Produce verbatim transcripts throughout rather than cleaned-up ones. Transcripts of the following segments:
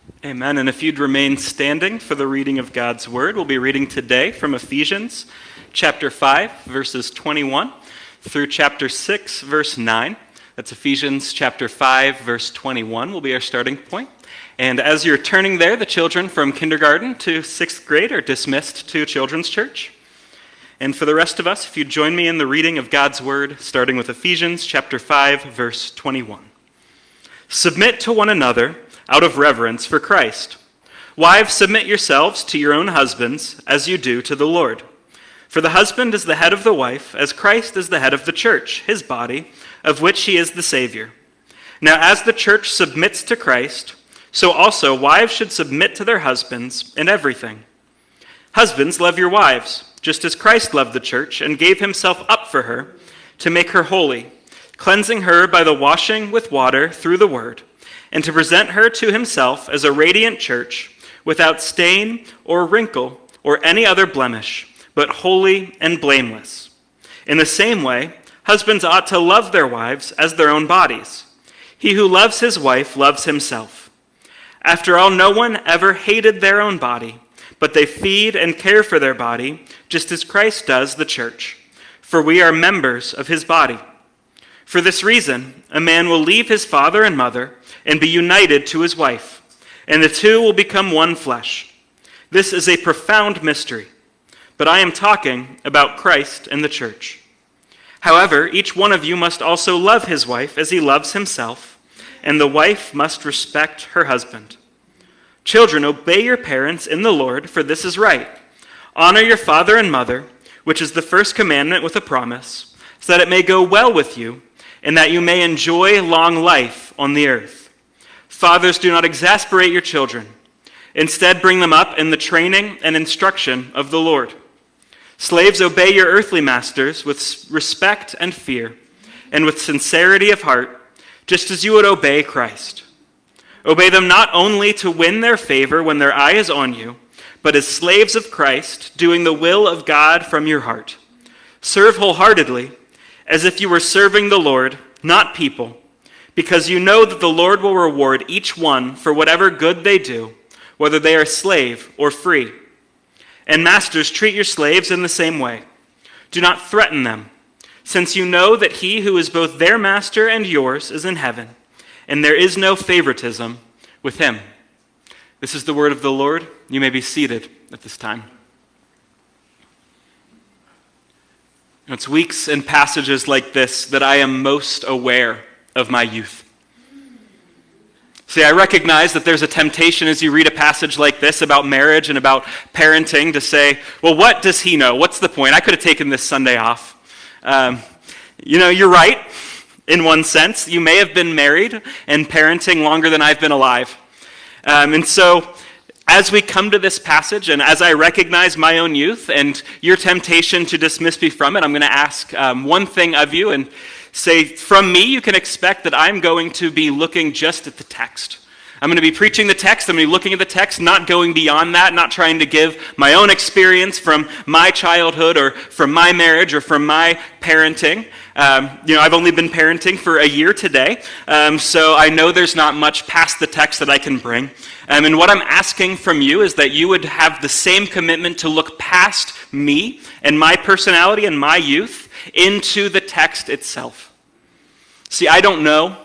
Amen. And if you'd remain standing for the reading of God's Word, we'll be reading today from Ephesians chapter five, verses twenty-one through chapter six, verse nine. That's Ephesians chapter five, verse twenty-one will be our starting point. And as you're turning there, the children from kindergarten to sixth grade are dismissed to Children's Church. And for the rest of us, if you'd join me in the reading of God's Word, starting with Ephesians chapter five, verse twenty-one. Submit to one another out of reverence for Christ. Wives, submit yourselves to your own husbands as you do to the Lord. For the husband is the head of the wife, as Christ is the head of the church, his body, of which he is the Savior. Now as the church submits to Christ, so also wives should submit to their husbands in everything. Husbands, love your wives, just as Christ loved the church and gave himself up for her to make her holy, cleansing her by the washing with water through the word, and to present her to himself as a radiant church, without stain or wrinkle or any other blemish, but holy and blameless. In the same way, husbands ought to love their wives as their own bodies. He who loves his wife loves himself. After all, no one ever hated their own body, but they feed and care for their body, just as Christ does the church. For we are members of his body. For this reason, a man will leave his father and mother and be united to his wife, and the two will become one flesh. This is a profound mystery, but I am talking about Christ and the church. However, each one of you must also love his wife as he loves himself, and the wife must respect her husband. Children, obey your parents in the Lord, for this is right. Honor your father and mother, which is the first commandment with a promise, so that it may go well with you, and that you may enjoy long life on the earth. Fathers, do not exasperate your children. Instead, bring them up in the training and instruction of the Lord. Slaves, obey your earthly masters with respect and fear, and with sincerity of heart, just as you would obey Christ. Obey them not only to win their favor when their eye is on you, but as slaves of Christ, doing the will of God from your heart. Serve wholeheartedly, as if you were serving the Lord, not people, because you know that the Lord will reward each one for whatever good they do, whether they are slave or free. And masters, treat your slaves in the same way. Do not threaten them, since you know that he who is both their master and yours is in heaven, and there is no favoritism with him. This is the word of the Lord. You may be seated at this time. It's weeks and passages like this that I am most aware of my youth. See, I recognize that there's a temptation as you read a passage like this about marriage and about parenting to say, well, what does he know? What's the point? I could have taken this Sunday off. Um, you know, you're right in one sense. You may have been married and parenting longer than I've been alive. Um, and so as we come to this passage, and as I recognize my own youth and your temptation to dismiss me from it, I'm going to ask um, one thing of you and say, from me, you can expect that I'm going to be looking just at the text. I'm going to be preaching the text. I'm going to be looking at the text, not going beyond that, not trying to give my own experience from my childhood or from my marriage or from my parenting. Um, you know, I've only been parenting for a year today, um, so I know there's not much past the text that I can bring. Um, and what I'm asking from you is that you would have the same commitment to look past me and my personality and my youth into the text itself. See, I don't know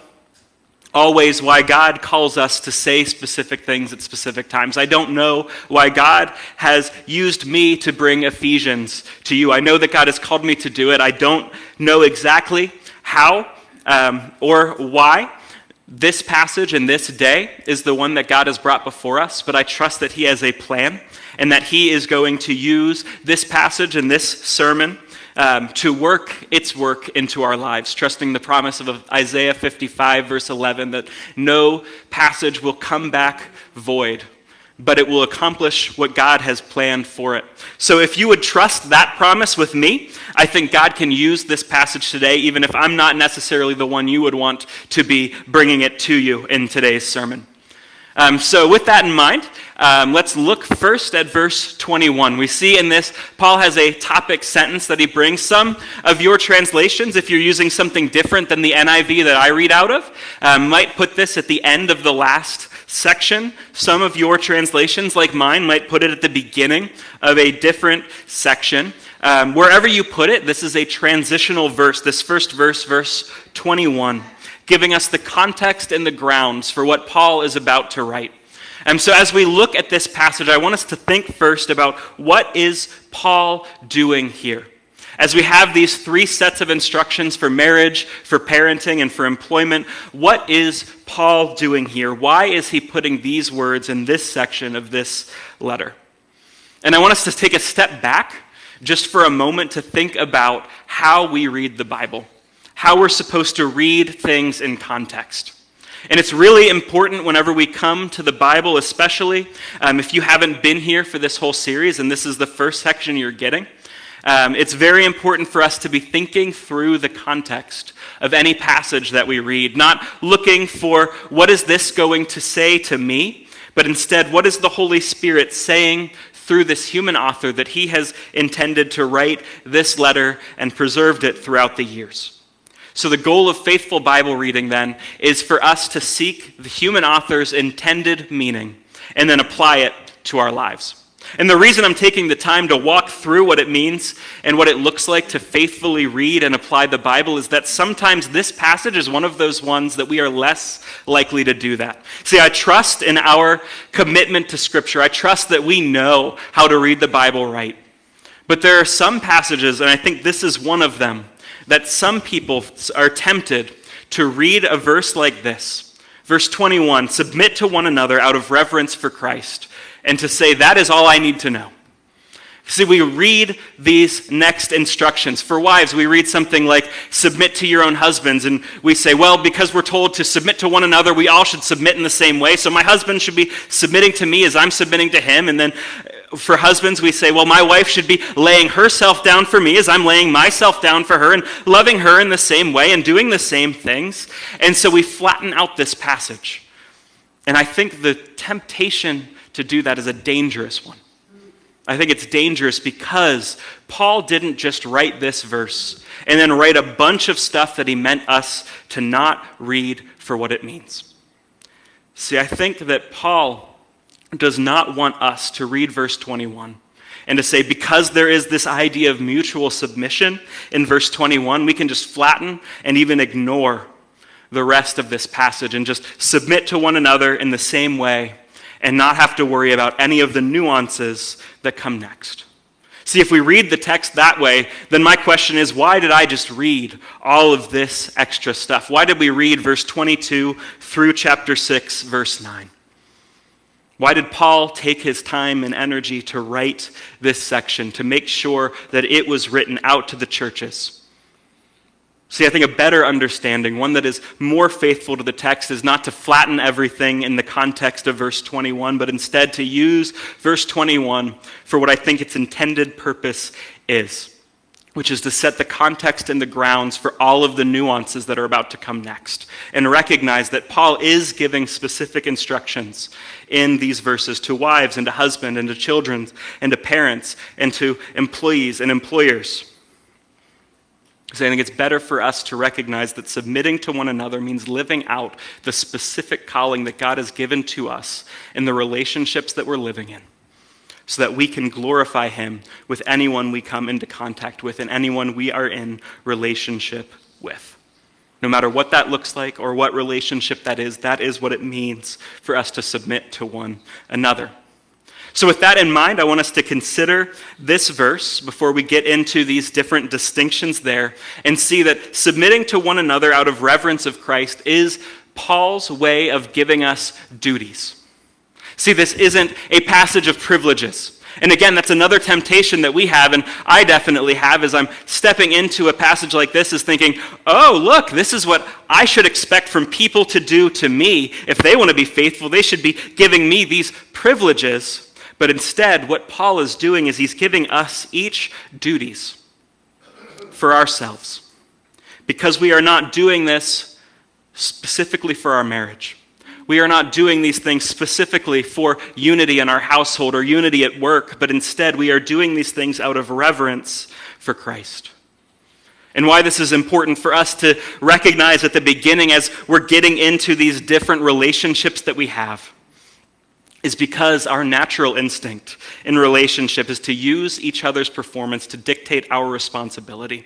always why God calls us to say specific things at specific times. I don't know why God has used me to bring Ephesians to you. I know that God has called me to do it. I don't know exactly how um, or why this passage and this day is the one that God has brought before us, but I trust that he has a plan and that he is going to use this passage and this sermon Um, to work its work into our lives, trusting the promise of Isaiah fifty-five, verse eleven, that no passage will come back void, but it will accomplish what God has planned for it. So if you would trust that promise with me, I think God can use this passage today, even if I'm not necessarily the one you would want to be bringing it to you in today's sermon. Um, so with that in mind, um, let's look first at verse twenty-one. We see in this, Paul has a topic sentence that he brings. Some of your translations, if you're using something different than the N I V that I read out of, um, might put this at the end of the last section. Some of your translations, like mine, might put it at the beginning of a different section. Um, wherever you put it, this is a transitional verse, this first verse, verse twenty-one, giving us the context and the grounds for what Paul is about to write. And so as we look at this passage, I want us to think first about what is Paul doing here. As we have these three sets of instructions for marriage, for parenting, and for employment, what is Paul doing here? Why is he putting these words in this section of this letter? And I want us to take a step back just for a moment to think about how we read the Bible, how we're supposed to read things in context. And it's really important whenever we come to the Bible, especially um, if you haven't been here for this whole series and this is the first section you're getting. Um, it's very important for us to be thinking through the context of any passage that we read, not looking for what is this going to say to me, but instead what is the Holy Spirit saying through this human author that he has intended to write this letter and preserved it throughout the years. So the goal of faithful Bible reading then is for us to seek the human author's intended meaning and then apply it to our lives. And the reason I'm taking the time to walk through what it means and what it looks like to faithfully read and apply the Bible is that sometimes this passage is one of those ones that we are less likely to do that. See, I trust in our commitment to Scripture. I trust that we know how to read the Bible right. But there are some passages, and I think this is one of them, that some people are tempted to read a verse like this. Verse twenty-one, submit to one another out of reverence for Christ, and to say, that is all I need to know. See, we read these next instructions. For wives, we read something like, submit to your own husbands, and we say, well, because we're told to submit to one another, we all should submit in the same way, so my husband should be submitting to me as I'm submitting to him, and then for husbands, we say, well, my wife should be laying herself down for me as I'm laying myself down for her and loving her in the same way and doing the same things. And so we flatten out this passage. And I think the temptation to do that is a dangerous one. I think it's dangerous because Paul didn't just write this verse and then write a bunch of stuff that he meant us to not read for what it means. See, I think that Paul does not want us to read verse twenty-one and to say, because there is this idea of mutual submission in verse twenty-one, we can just flatten and even ignore the rest of this passage and just submit to one another in the same way and not have to worry about any of the nuances that come next. See, if we read the text that way, then my question is, why did I just read all of this extra stuff? Why did we read verse twenty-two through chapter six, verse nine? Why did Paul take his time and energy to write this section, to make sure that it was written out to the churches? See, I think a better understanding, one that is more faithful to the text, is not to flatten everything in the context of verse twenty-one, but instead to use verse twenty-one for what I think its intended purpose is, which is to set the context and the grounds for all of the nuances that are about to come next, and recognize that Paul is giving specific instructions in these verses to wives and to husbands and to children and to parents and to employees and employers. So I think it's better for us to recognize that submitting to one another means living out the specific calling that God has given to us in the relationships that we're living in, so that we can glorify him with anyone we come into contact with and anyone we are in relationship with. No matter what that looks like or what relationship that is, that is what it means for us to submit to one another. So with that in mind, I want us to consider this verse before we get into these different distinctions there and see that submitting to one another out of reverence of Christ is Paul's way of giving us duties. See, this isn't a passage of privileges. And again, that's another temptation that we have, and I definitely have, as I'm stepping into a passage like this, is thinking, oh, look, this is what I should expect from people to do to me. If they want to be faithful, they should be giving me these privileges. But instead, what Paul is doing is he's giving us each duties for ourselves, because we are not doing this specifically for our marriage. We are not doing these things specifically for unity in our household or unity at work, but instead we are doing these things out of reverence for Christ. And why this is important for us to recognize at the beginning as we're getting into these different relationships that we have, is because our natural instinct in relationship is to use each other's performance to dictate our responsibility.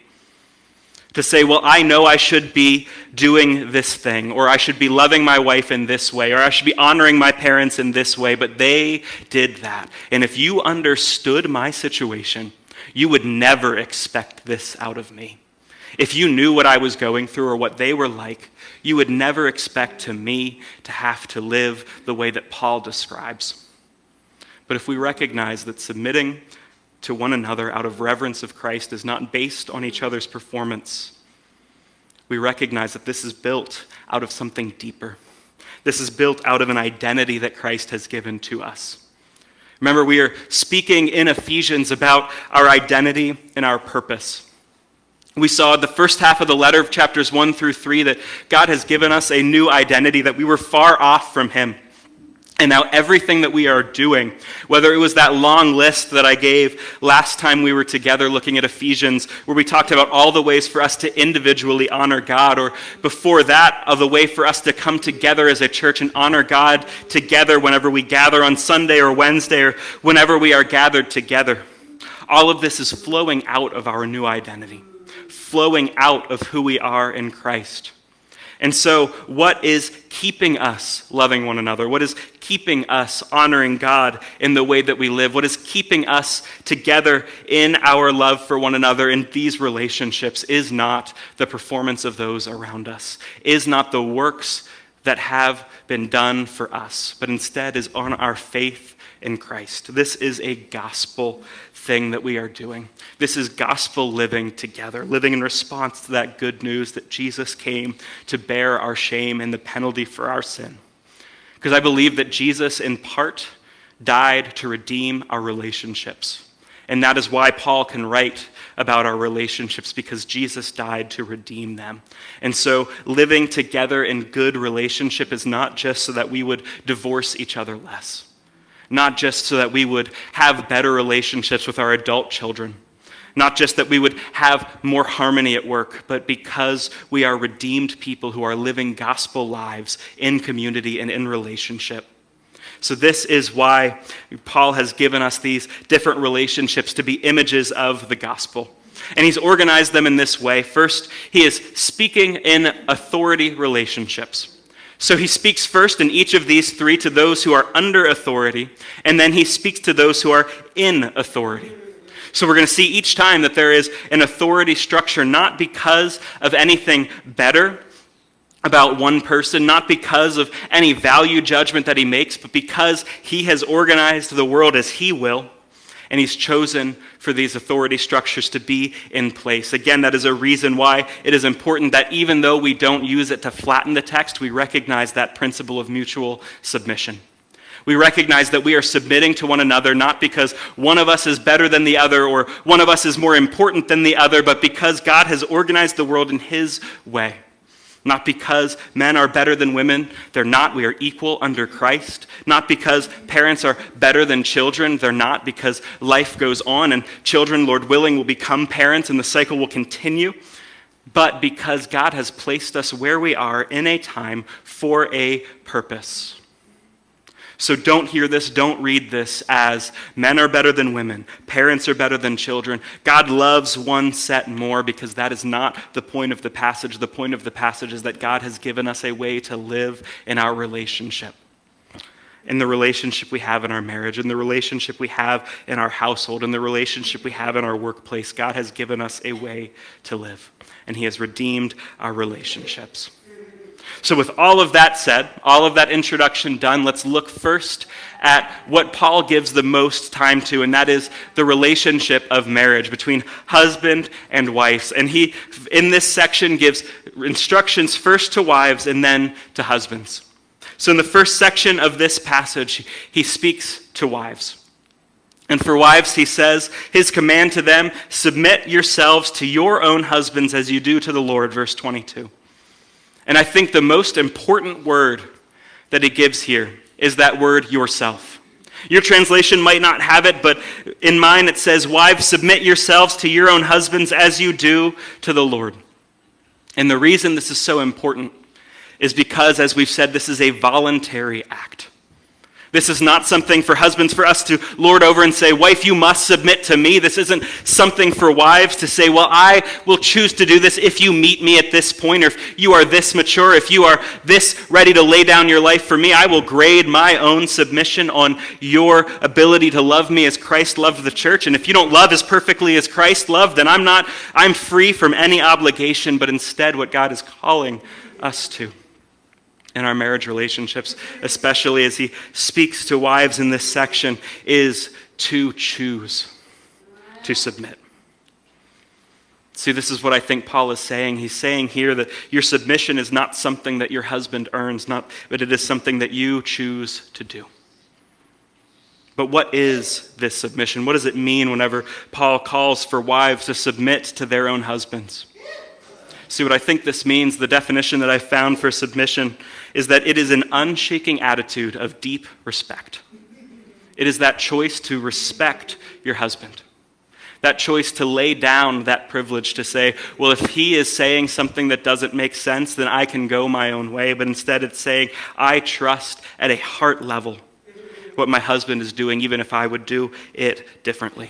To say, well, I know I should be doing this thing, or I should be loving my wife in this way, or I should be honoring my parents in this way, but they did that. And if you understood my situation, you would never expect this out of me. If you knew what I was going through or what they were like, you would never expect to me to have to live the way that Paul describes. But if we recognize that submitting to one another out of reverence of Christ is not based on each other's performance, we recognize that this is built out of something deeper. This is built out of an identity that Christ has given to us. Remember, we are speaking in Ephesians about our identity and our purpose. We saw the first half of the letter of chapters one through three that God has given us a new identity, that we were far off from him. And now everything that we are doing, whether it was that long list that I gave last time we were together looking at Ephesians, where we talked about all the ways for us to individually honor God, or before that, of the way for us to come together as a church and honor God together whenever we gather on Sunday or Wednesday, or whenever we are gathered together. All of this is flowing out of our new identity, flowing out of who we are in Christ. And so what is keeping us loving one another? What is keeping us honoring God in the way that we live? What is keeping us together in our love for one another in these relationships is not the performance of those around us, is not the works that have been done for us, but instead is on our faith in Christ. This is a gospel thing that we are doing. This is gospel living together, living in response to that good news that Jesus came to bear our shame and the penalty for our sin. Because I believe that Jesus, in part, died to redeem our relationships. And that is why Paul can write about our relationships, because Jesus died to redeem them. And so living together in good relationship is not just so that we would divorce each other less. Not just so that we would have better relationships with our adult children. Not just that we would have more harmony at work, but because we are redeemed people who are living gospel lives in community and in relationship. So this is why Paul has given us these different relationships to be images of the gospel. And he's organized them in this way. First, he is speaking in authority relationships. So he speaks first in each of these three to those who are under authority, and then he speaks to those who are in authority. So we're going to see each time that there is an authority structure, not because of anything better about one person, not because of any value judgment that he makes, but because he has organized the world as he will, and he's chosen for these authority structures to be in place. Again, that is a reason why it is important that even though we don't use it to flatten the text, we recognize that principle of mutual submission. We recognize that we are submitting to one another not because one of us is better than the other or one of us is more important than the other, but because God has organized the world in his way. Not because men are better than women. They're not. We are equal under Christ. Not because parents are better than children. They're not, because life goes on and children, Lord willing, will become parents and the cycle will continue. But because God has placed us where we are in a time for a purpose. So don't hear this, don't read this as men are better than women, parents are better than children. God loves one set more, because that is not the point of the passage. The point of the passage is that God has given us a way to live in our relationship. In the relationship we have in our marriage, in the relationship we have in our household, in the relationship we have in our workplace. God has given us a way to live, and he has redeemed our relationships. So with all of that said, all of that introduction done, let's look first at what Paul gives the most time to, and that is the relationship of marriage between husband and wives. And he, in this section, gives instructions first to wives and then to husbands. So in the first section of this passage, he speaks to wives. And for wives, he says, his command to them, submit yourselves to your own husbands as you do to the Lord, verse twenty-two. And I think the most important word that he gives here is that word, yourself. Your translation might not have it, but in mine it says, wives, submit yourselves to your own husbands as you do to the Lord. And the reason this is so important is because, as we've said, this is a voluntary act. This is not something for husbands for us to lord over and say, wife, you must submit to me. This isn't something for wives to say, well, I will choose to do this if you meet me at this point, or if you are this mature, if you are this ready to lay down your life for me, I will grade my own submission on your ability to love me as Christ loved the church. And if you don't love as perfectly as Christ loved, then I'm not, I'm free from any obligation, but instead what God is calling us to in our marriage relationships, especially as he speaks to wives in this section, is to choose to submit. See, this is what I think Paul is saying. He's saying here that your submission is not something that your husband earns, not, but it is something that you choose to do. But what is this submission? What does it mean whenever Paul calls for wives to submit to their own husbands? See, what I think this means, the definition that I found for submission, is that it is an unshaking attitude of deep respect. It is that choice to respect your husband. That choice to lay down that privilege to say, well, if he is saying something that doesn't make sense, then I can go my own way. But instead it's saying, I trust at a heart level what my husband is doing, even if I would do it differently.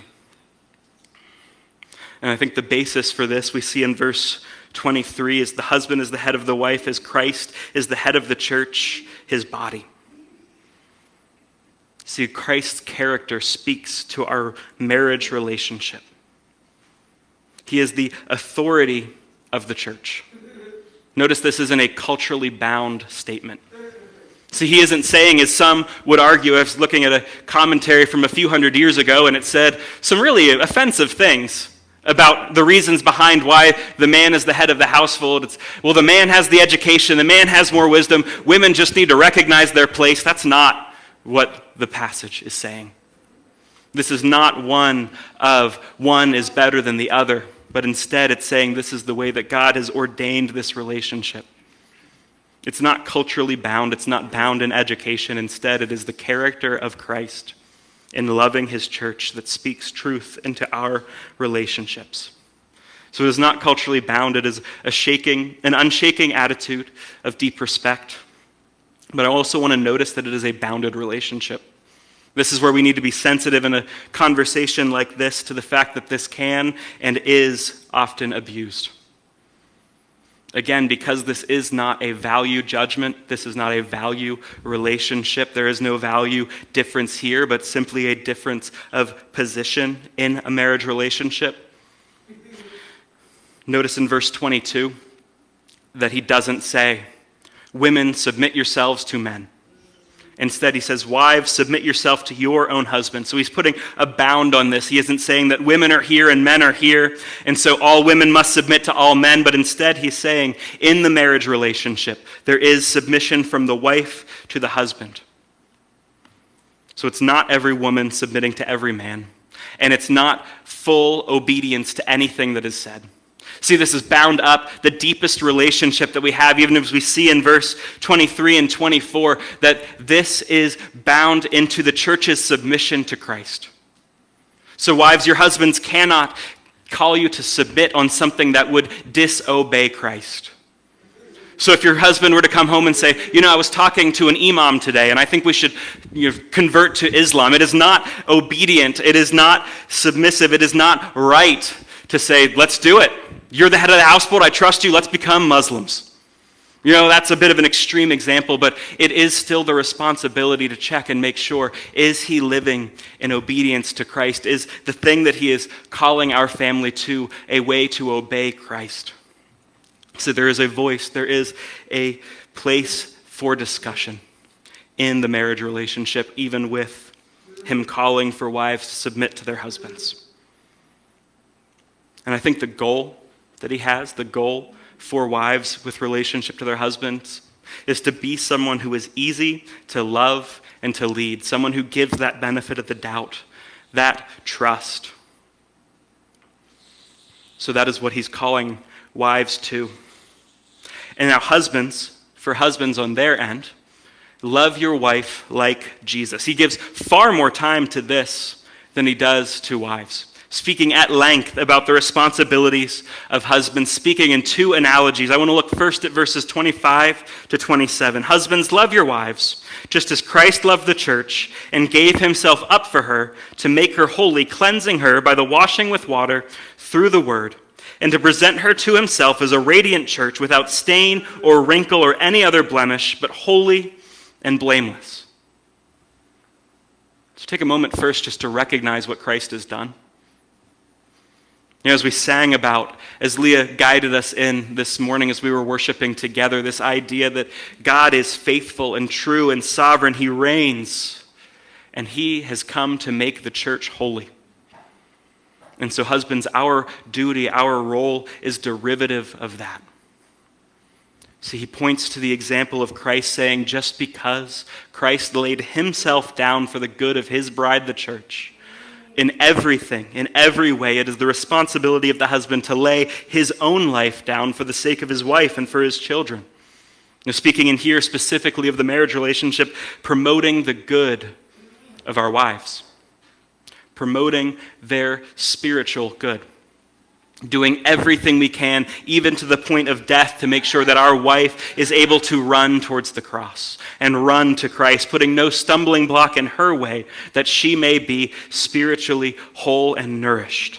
And I think the basis for this we see in verse twenty-three is the husband is the head of the wife, as Christ is the head of the church, his body. See, Christ's character speaks to our marriage relationship. He is the authority of the church. Notice this isn't a culturally bound statement. See, he isn't saying, as some would argue, I was looking at a commentary from a few hundred years ago, and it said some really offensive things about the reasons behind why the man is the head of the household. It's, well, the man has the education, the man has more wisdom, women just need to recognize their place. That's not what the passage is saying. This is not one of one is better than the other, but instead it's saying this is the way that God has ordained this relationship. It's not culturally bound, it's not bound in education. Instead, it is the character of Christ in loving his church that speaks truth into our relationships. So it is not culturally bound, it is a shaking, an unshaking attitude of deep respect. But I also want to notice that it is a bounded relationship. This is where we need to be sensitive in a conversation like this to the fact that this can and is often abused. Again, because this is not a value judgment, this is not a value relationship, there is no value difference here, but simply a difference of position in a marriage relationship. Notice in verse twenty-two that he doesn't say, women, submit yourselves to men. Instead, he says, wives, submit yourself to your own husband. So he's putting a bound on this. He isn't saying that women are here and men are here, and so all women must submit to all men, but instead he's saying in the marriage relationship, there is submission from the wife to the husband. So it's not every woman submitting to every man, and it's not full obedience to anything that is said. See, this is bound up the deepest relationship that we have, even as we see in verse twenty-three and twenty-four, that this is bound into the church's submission to Christ. So wives, your husbands cannot call you to submit on something that would disobey Christ. So if your husband were to come home and say, you know, I was talking to an imam today, and I think we should you know, convert to Islam. It is not obedient. It is not submissive. It is not right to say, let's do it. You're the head of the household. I trust you. Let's become Muslims. You know, that's a bit of an extreme example, but it is still the responsibility to check and make sure, is he living in obedience to Christ? Is the thing that he is calling our family to a way to obey Christ? So there is a voice, there is a place for discussion in the marriage relationship, even with him calling for wives to submit to their husbands. And I think the goal that he has, the goal for wives with relationship to their husbands, is to be someone who is easy to love and to lead, someone who gives that benefit of the doubt, that trust. So that is what he's calling wives to. And now husbands, for husbands on their end, love your wife like Jesus. He gives far more time to this than he does to wives. speaking at length about the responsibilities of husbands, speaking in two analogies. I want to look first at verses twenty-five to twenty-seven. Husbands, love your wives, just as Christ loved the church and gave himself up for her to make her holy, cleansing her by the washing with water through the word, and to present her to himself as a radiant church without stain or wrinkle or any other blemish, but holy and blameless. So take a moment first just to recognize what Christ has done. You know, as we sang about, as Leah guided us in this morning as we were worshiping together, this idea that God is faithful and true and sovereign. He reigns, and he has come to make the church holy. And so, husbands, our duty, our role is derivative of that. See, he points to the example of Christ saying, just because Christ laid himself down for the good of his bride, the church, in everything, in every way, it is the responsibility of the husband to lay his own life down for the sake of his wife and for his children. Now, speaking in here specifically of the marriage relationship, promoting the good of our wives, promoting their spiritual good, doing everything we can, even to the point of death, to make sure that our wife is able to run towards the cross and run to Christ, putting no stumbling block in her way, that she may be spiritually whole and nourished.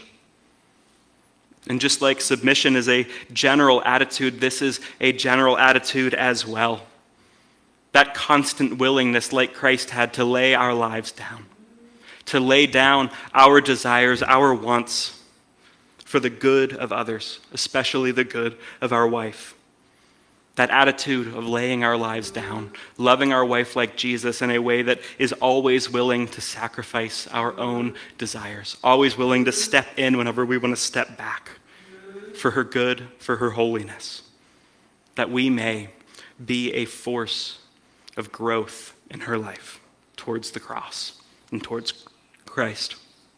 And just like submission is a general attitude, this is a general attitude as well. That constant willingness, like Christ had, to lay our lives down, to lay down our desires, our wants, for the good of others, especially the good of our wife. That attitude of laying our lives down, loving our wife like Jesus in a way that is always willing to sacrifice our own desires, always willing to step in whenever we want to step back for her good, for her holiness, that we may be a force of growth in her life towards the cross and towards Christ.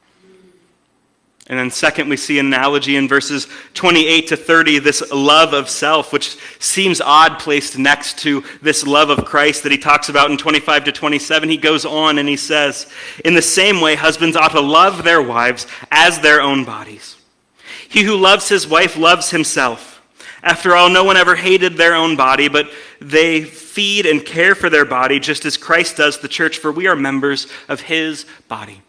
And then second, we see an analogy in verses twenty-eight to thirty, this love of self, which seems odd placed next to this love of Christ that he talks about in twenty-five to twenty-seven. He goes on and he says, in the same way, husbands ought to love their wives as their own bodies. He who loves his wife loves himself. After all, no one ever hated their own body, but they feed and care for their body just as Christ does the church, for we are members of his body.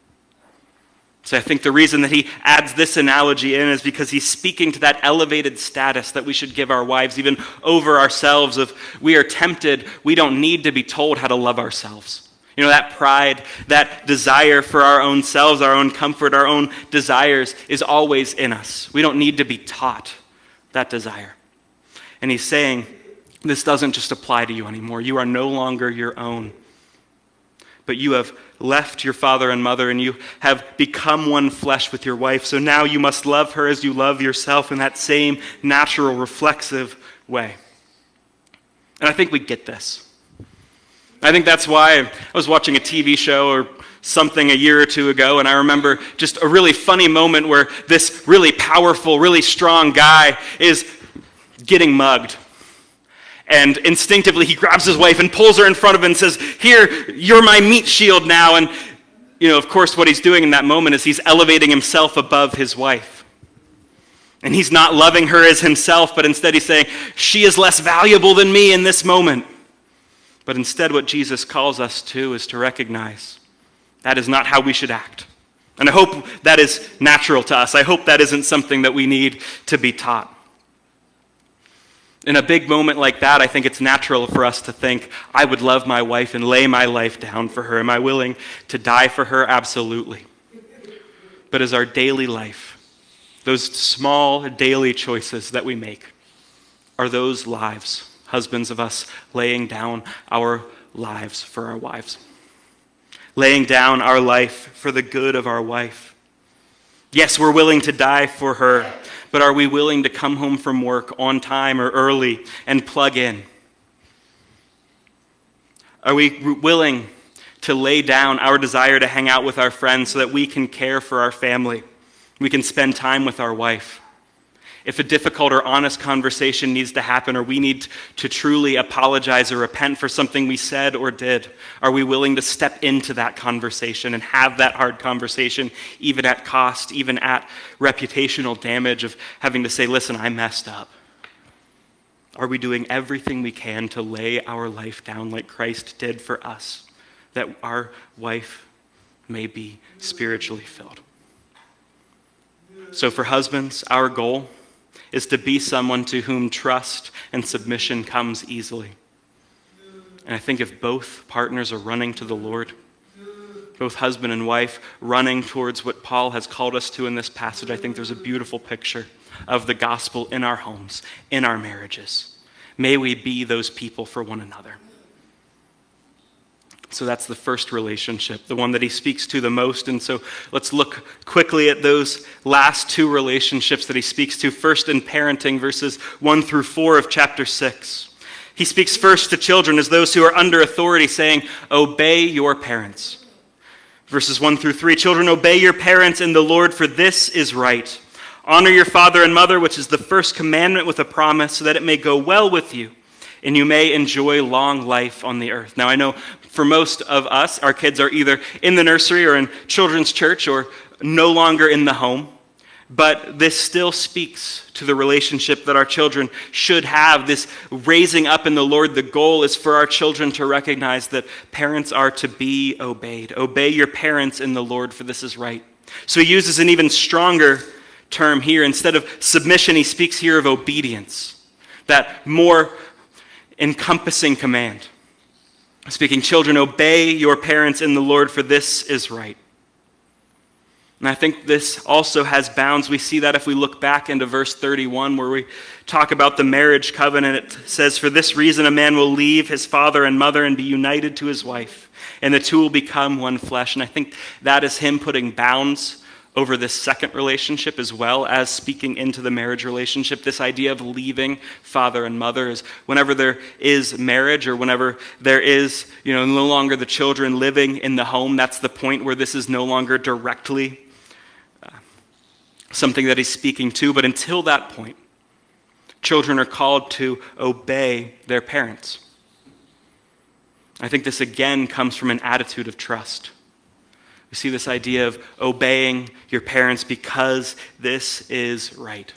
So I think the reason that he adds this analogy in is because he's speaking to that elevated status that we should give our wives, even over ourselves. Of we are tempted, we don't need to be told how to love ourselves. You know, that pride, that desire for our own selves, our own comfort, our own desires is always in us. We don't need to be taught that desire. And he's saying, this doesn't just apply to you anymore. You are no longer your own, but you have left your father and mother, and you have become one flesh with your wife. So now you must love her as you love yourself in that same natural, reflexive way. And I think we get this. I think that's why I was watching a T V show or something a year or two ago, and I remember just a really funny moment where this really powerful, really strong guy is getting mugged. And instinctively, he grabs his wife and pulls her in front of him and says, here, you're my meat shield now. And, you know, of course, what he's doing in that moment is he's elevating himself above his wife. And he's not loving her as himself, but instead he's saying, she is less valuable than me in this moment. But instead, what Jesus calls us to is to recognize that is not how we should act. And I hope that is natural to us. I hope that isn't something that we need to be taught. In a big moment like that, I think it's natural for us to think, I would love my wife and lay my life down for her. Am I willing to die for her? Absolutely. But as our daily life, those small daily choices that we make, are those lives, husbands of us, laying down our lives for our wives, laying down our life for the good of our wife. Yes, we're willing to die for her, but are we willing to come home from work on time or early and plug in? Are we willing to lay down our desire to hang out with our friends so that we can care for our family? We can spend time with our wife. If a difficult or honest conversation needs to happen, or we need to truly apologize or repent for something we said or did, are we willing to step into that conversation and have that hard conversation, even at cost, even at reputational damage of having to say, listen, I messed up? Are we doing everything we can to lay our life down like Christ did for us, that our wife may be spiritually filled? So for husbands, our goal is to be someone to whom trust and submission comes easily. And I think if both partners are running to the Lord, both husband and wife running towards what Paul has called us to in this passage, I think there's a beautiful picture of the gospel in our homes, in our marriages. May we be those people for one another. So that's the first relationship, the one that he speaks to the most. And so let's look quickly at those last two relationships that he speaks to. First in parenting, verses one through four of chapter six. He speaks first to children as those who are under authority, saying, obey your parents. Verses one through three, children, obey your parents in the Lord, for this is right. Honor your father and mother, which is the first commandment with a promise, so that it may go well with you and you may enjoy long life on the earth. Now, I know for most of us, our kids are either in the nursery or in children's church or no longer in the home. But this still speaks to the relationship that our children should have, this raising up in the Lord. The goal is for our children to recognize that parents are to be obeyed. Obey your parents in the Lord, for this is right. So he uses an even stronger term here. Instead of submission, he speaks here of obedience, that more encompassing command. Speaking, children, obey your parents in the Lord, for this is right. And I think this also has bounds. We see that if we look back into verse thirty-one, where we talk about the marriage covenant. It says, for this reason a man will leave his father and mother and be united to his wife, and the two will become one flesh. And I think that is him putting bounds over this second relationship, as well as speaking into the marriage relationship. This idea of leaving father and mother is whenever there is marriage, or whenever there is, you know, no longer the children living in the home, that's the point where this is no longer directly uh, something that he's speaking to. But until that point, children are called to obey their parents. I think this again comes from an attitude of trust. We see this idea of obeying your parents because this is right.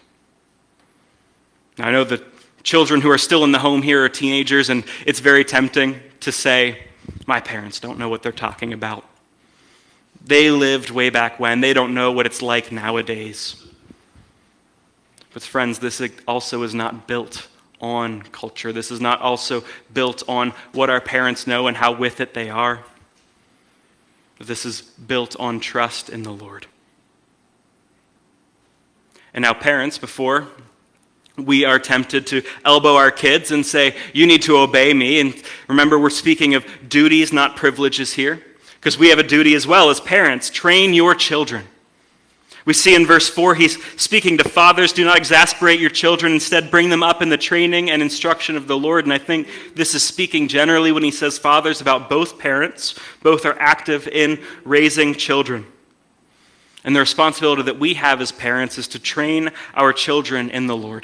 Now, I know the children who are still in the home here are teenagers, and it's very tempting to say, my parents don't know what they're talking about. They lived way back when. They don't know what it's like nowadays. But friends, this also is not built on culture. This is not also built on what our parents know and how with it they are. This is built on trust in the Lord. And now parents, before we are tempted to elbow our kids and say, you need to obey me. And remember, we're speaking of duties, not privileges here, because we have a duty as well as parents. Train your children. We see in verse four, he's speaking to fathers, do not exasperate your children, instead bring them up in the training and instruction of the Lord. And I think this is speaking generally when he says fathers about both parents. Both are active in raising children. And the responsibility that we have as parents is to train our children in the Lord.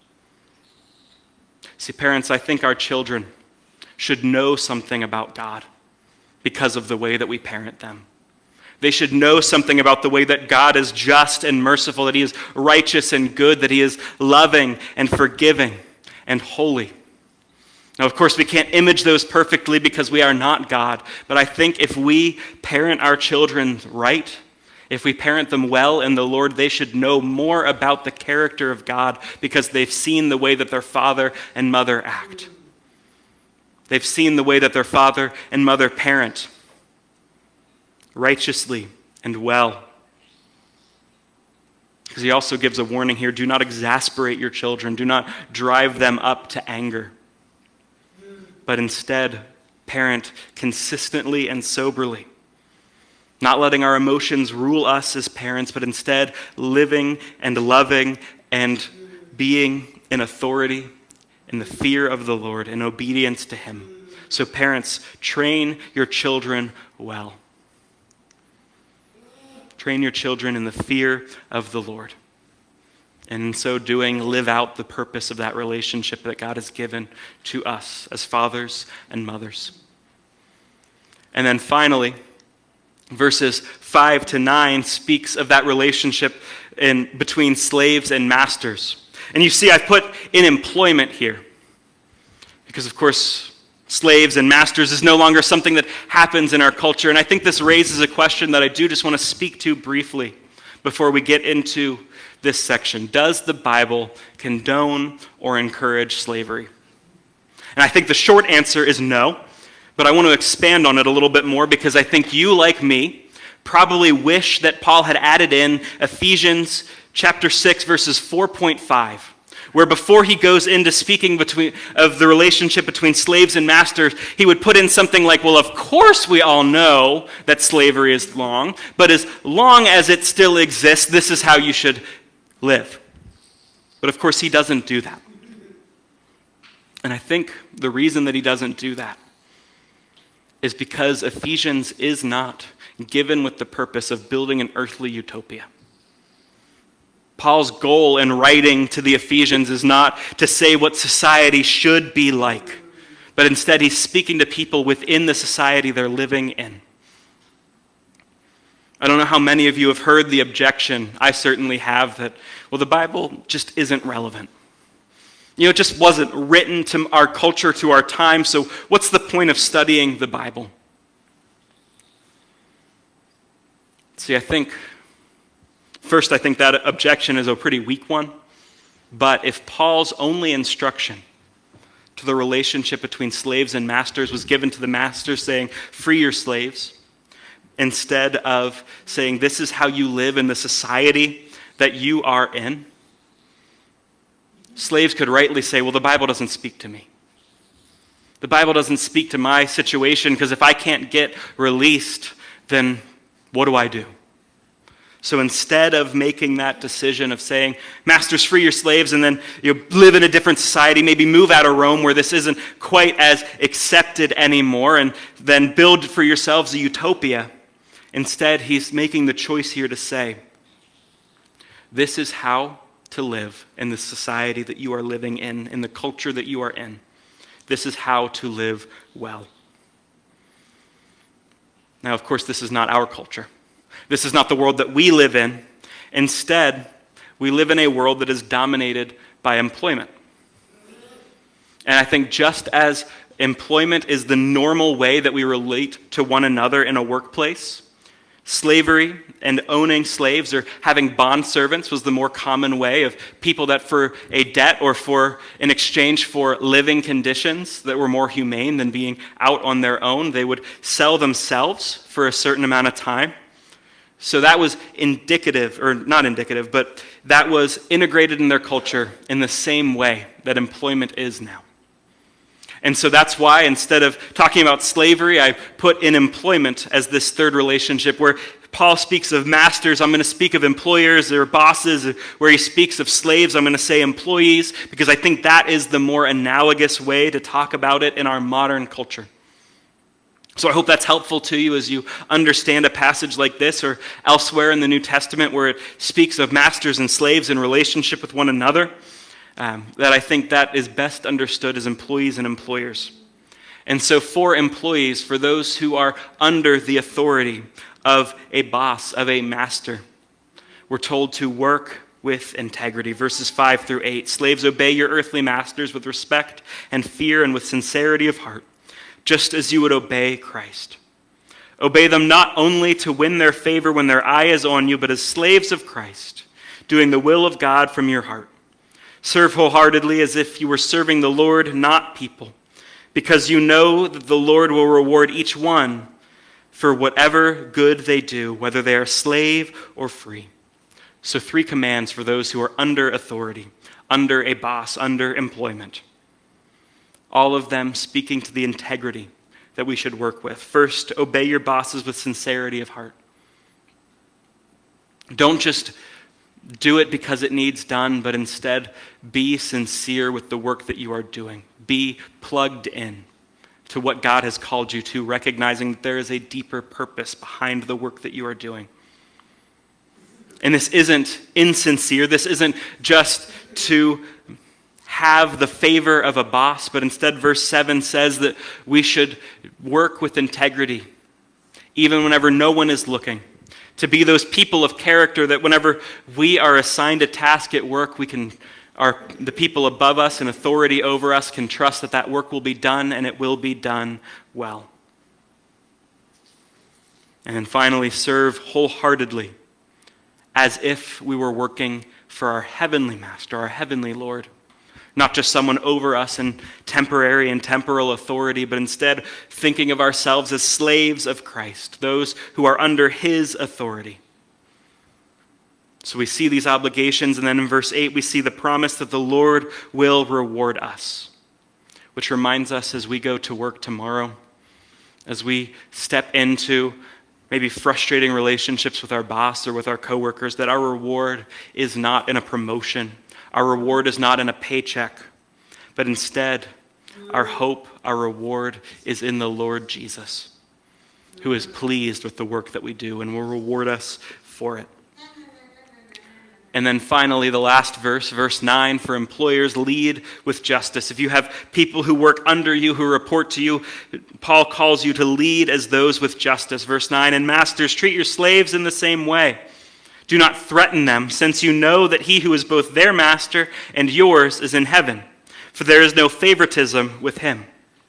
See, parents, I think our children should know something about God because of the way that we parent them. They should know something about the way that God is just and merciful, that he is righteous and good, that he is loving and forgiving and holy. Now, of course, we can't image those perfectly because we are not God, but I think if we parent our children right, if we parent them well in the Lord, they should know more about the character of God because they've seen the way that their father and mother act. They've seen the way that their father and mother parent righteously and well. Because he also gives a warning here, do not exasperate your children, do not drive them up to anger, but instead parent consistently and soberly, not letting our emotions rule us as parents, but instead living and loving and being in authority in the fear of the Lord and obedience to him. So parents, train your children well. Train your children in the fear of the Lord. and in so doing, live out the purpose of that relationship that God has given to us as fathers and mothers. And then finally, verses five to nine speaks of that relationship in between slaves and masters. And you see, I've put in employment here, because of course, slaves and masters is no longer something that happens in our culture. And I think this raises a question that I do just want to speak to briefly before we get into this section. Does the Bible condone or encourage slavery? And I think the short answer is no, but I want to expand on it a little bit more, because I think you, like me, probably wish that Paul had added in Ephesians chapter six, verses four point five, where before he goes into speaking between, of the relationship between slaves and masters, he would put in something like, well, of course we all know that slavery is wrong, but as long as it still exists, this is how you should live. But of course he doesn't do that. And I think the reason that he doesn't do that is because Ephesians is not given with the purpose of building an earthly utopia. Paul's goal in writing to the Ephesians is not to say what society should be like, but instead he's speaking to people within the society they're living in. I don't know how many of you have heard the objection, I certainly have, that, well, the Bible just isn't relevant. You know, it just wasn't written to our culture, to our time, so what's the point of studying the Bible? See, I think, first, I think that objection is a pretty weak one, but if Paul's only instruction to the relationship between slaves and masters was given to the masters saying, free your slaves, instead of saying, this is how you live in the society that you are in, slaves could rightly say, well, the Bible doesn't speak to me. The Bible doesn't speak to my situation, because if I can't get released, then what do I do? So instead of making that decision of saying, masters, free your slaves, and then you live in a different society, maybe move out of Rome where this isn't quite as accepted anymore, and then build for yourselves a utopia, instead he's making the choice here to say, this is how to live in the society that you are living in, in the culture that you are in. This is how to live well. Now, of course, this is not our culture. This is not the world that we live in. Instead, we live in a world that is dominated by employment. And I think just as employment is the normal way that we relate to one another in a workplace, slavery and owning slaves or having bond servants was the more common way of people that for a debt or for in exchange for living conditions that were more humane than being out on their own, they would sell themselves for a certain amount of time. So that was indicative, or not indicative, but that was integrated in their culture in the same way that employment is now. And so that's why instead of talking about slavery, I put in employment as this third relationship. Where Paul speaks of masters, I'm going to speak of employers or bosses. Where he speaks of slaves, I'm going to say employees, because I think that is the more analogous way to talk about it in our modern culture. So I hope that's helpful to you as you understand a passage like this or elsewhere in the New Testament where it speaks of masters and slaves in relationship with one another. Um, that I think that is best understood as employees and employers. And so for employees, for those who are under the authority of a boss, of a master, we're told to work with integrity. Verses five through eight, slaves, obey your earthly masters with respect and fear and with sincerity of heart, just as you would obey Christ. Obey them not only to win their favor when their eye is on you, but as slaves of Christ, doing the will of God from your heart. Serve wholeheartedly as if you were serving the Lord, not people, because you know that the Lord will reward each one for whatever good they do, whether they are slave or free. So three commands for those who are under authority, under a boss, under employment. All of them speaking to the integrity that we should work with. First, obey your bosses with sincerity of heart. Don't just do it because it needs done, but instead be sincere with the work that you are doing. Be plugged in to what God has called you to, recognizing that there is a deeper purpose behind the work that you are doing. And this isn't insincere. This isn't just to have the favor of a boss, but instead verse seven says that we should work with integrity, even whenever no one is looking. To be those people of character that whenever we are assigned a task at work, we can, our, the people above us and authority over us can trust that that work will be done and it will be done well. And then finally, serve wholeheartedly as if we were working for our heavenly master, our heavenly Lord. Not just someone over us in temporary and temporal authority, but instead thinking of ourselves as slaves of Christ, those who are under his authority. So we see these obligations, and then in verse eight we see the promise that the Lord will reward us, which reminds us as we go to work tomorrow, as we step into maybe frustrating relationships with our boss or with our coworkers, that our reward is not in a promotion. Our reward is not in a paycheck, but instead, our hope, our reward is in the Lord Jesus, who is pleased with the work that we do and will reward us for it. And then finally, the last verse, verse nine, for employers, lead with justice. If you have people who work under you, who report to you, Paul calls you to lead as those with justice. Verse nine, and masters, treat your slaves in the same way. Do not threaten them, since you know that he who is both their master and yours is in heaven, for there is no favoritism with him.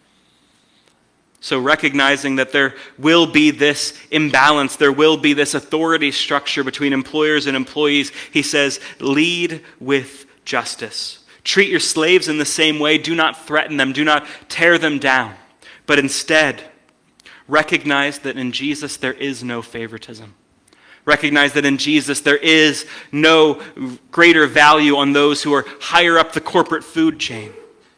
So recognizing that there will be this imbalance, there will be this authority structure between employers and employees, he says, lead with justice. Treat your slaves in the same way. Do not threaten them. Do not tear them down. But instead, recognize that in Jesus there is no favoritism. Recognize that in Jesus there is no greater value on those who are higher up the corporate food chain.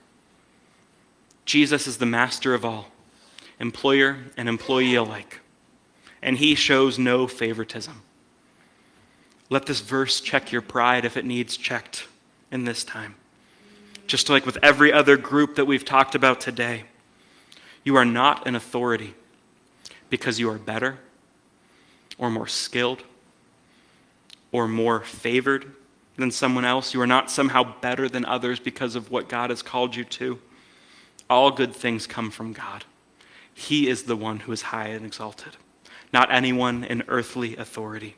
Jesus is the master of all, employer and employee alike, and he shows no favoritism. Let this verse check your pride if it needs checked in this time. Just like with every other group that we've talked about today, you are not an authority because you are better or more skilled, or more favored than someone else. You are not somehow better than others because of what God has called you to. All good things come from God. He is the one who is high and exalted, not anyone in earthly authority.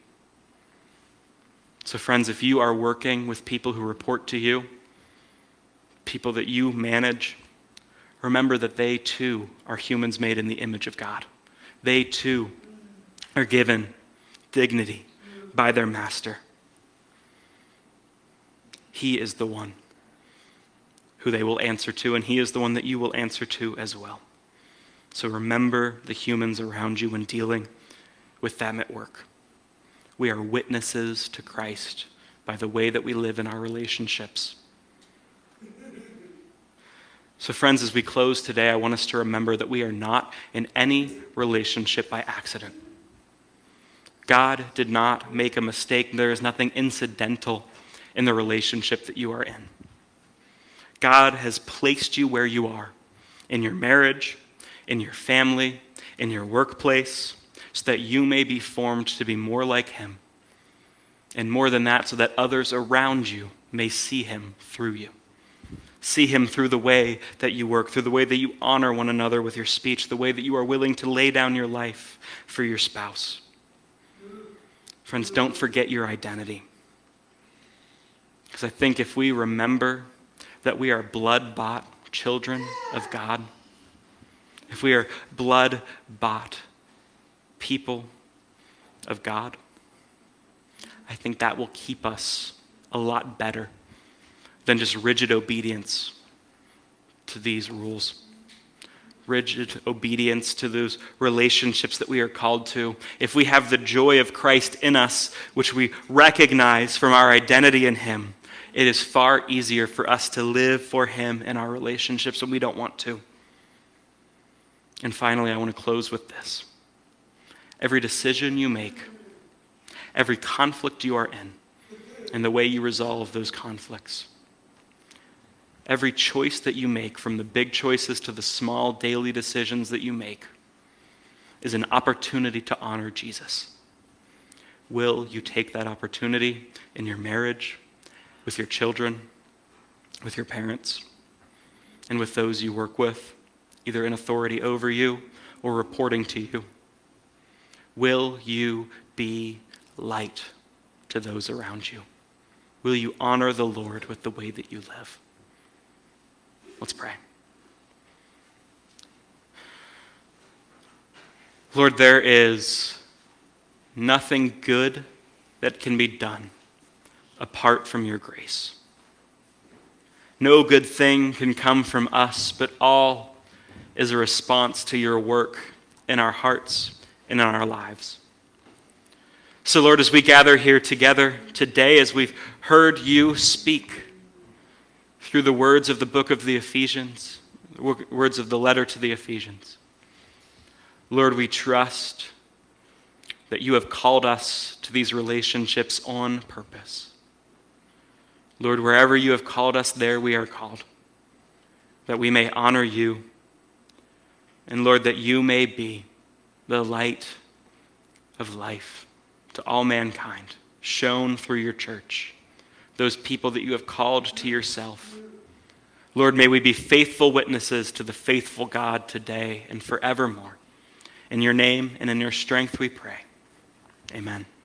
So friends, if you are working with people who report to you, people that you manage, remember that they too are humans made in the image of God. They too are given dignity by their master. He is the one who they will answer to, and he is the one that you will answer to as well. So remember the humans around you when dealing with them at work. We are witnesses to Christ by the way that we live in our relationships. So friends, as we close today, I want us to remember that we are not in any relationship by accident. God did not make a mistake. There is nothing incidental in the relationship that you are in. God has placed you where you are, in your marriage, in your family, in your workplace, so that you may be formed to be more like him. And more than that, so that others around you may see him through you. See him through the way that you work, through the way that you honor one another with your speech, the way that you are willing to lay down your life for your spouse. Friends, don't forget your identity. Because I think if we remember that we are blood-bought children of God, if we are blood-bought people of God, I think that will keep us a lot better than just rigid obedience to these rules. Rigid obedience to those relationships that we are called to. If we have the joy of Christ in us, which we recognize from our identity in him, it is far easier for us to live for him in our relationships when we don't want to. And finally, I want to close with this. Every decision you make, every conflict you are in, and the way you resolve those conflicts, every choice that you make, from the big choices to the small daily decisions that you make, is an opportunity to honor Jesus. will you take that opportunity in your marriage, with your children, with your parents, and with those you work with, either in authority over you or reporting to you? Will you be light to those around you? Will you honor the Lord with the way that you live? Let's pray. Lord, there is nothing good that can be done apart from your grace. No good thing can come from us, but all is a response to your work in our hearts and in our lives. So, Lord, as we gather here together today, as we've heard you speak through the words of the book of the Ephesians, words of the letter to the Ephesians, Lord, we trust that you have called us to these relationships on purpose. Lord, wherever you have called us, there we are called, that we may honor you, and Lord, that you may be the light of life to all mankind, shown through your church, those people that you have called to yourself. Lord, may we be faithful witnesses to the faithful God today and forevermore. In your name and in your strength we pray. Amen.